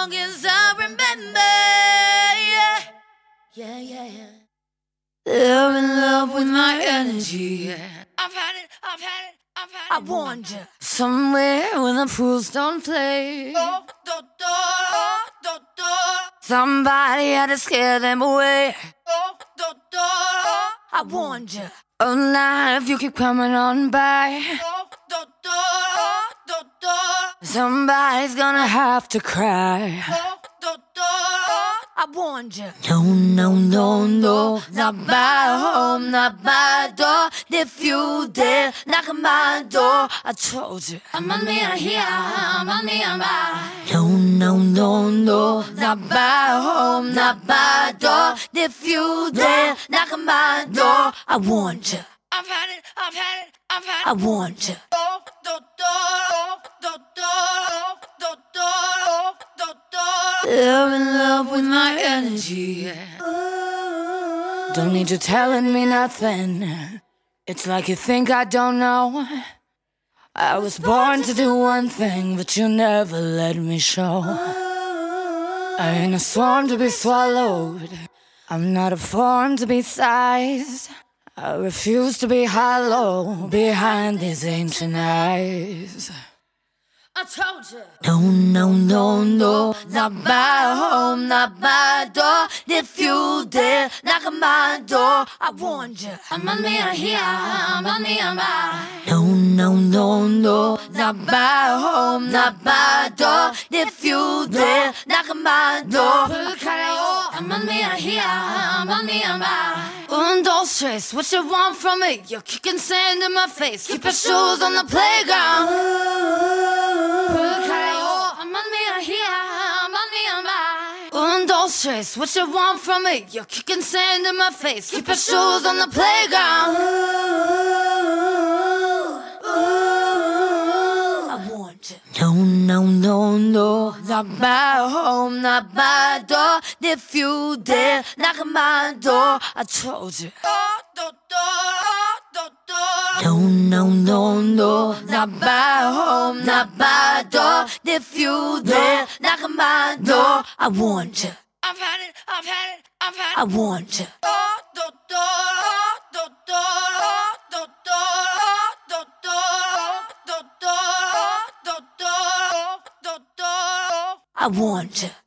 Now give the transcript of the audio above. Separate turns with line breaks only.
long as I remember. Yeah, yeah, yeah, yeah. They're in love with my energy. Yeah. I've had it. I warned you. Somewhere where the fools don't play. Somebody had to scare them away. I warned you. Oh, now if you keep coming on by, somebody's gonna have to cry. I warned you. No, no, no, no, not by home, not by door. If you dare knock on my door, I told you. I'm on me, I'm here, I'm on me, I'm by. No, no, no, no, not by home, not by door. If you dare knock on my door, I warned you. I've had it. I warned you. They're in love with my energy. Don't need you telling me nothing. It's like you think I don't know. I was born to do one thing, but you never let me show. I ain't a swarm to be swallowed. I'm not a form to be sized. I refuse to be hollow behind these ancient eyes. I told you. No, no, no, no, not by home, not by door. If you dare knock on my door, I warned you. I'm on me, I'm here, I'm on me, I'm by. No, no, no, no, not by home, not by door. If you dare knock on my door, I'm on me, I'm here, I'm on me, I'm by. Dos, tres, what you want from me? You're kicking sand in my face. Keep your shoes on the playground. I'm on me, I'm here, I'm on me, I'm by. Dos, tres, what you want from me? You're kicking sand in my face. Keep your shoes on the playground. I warned you. No, no, no, no, not by home, not by door. If you dare knock on my door, I told you. No, no, no, no, not by home, not by door. If you dare knock on my door, I warned you. I've had it. I warned you. I warned you.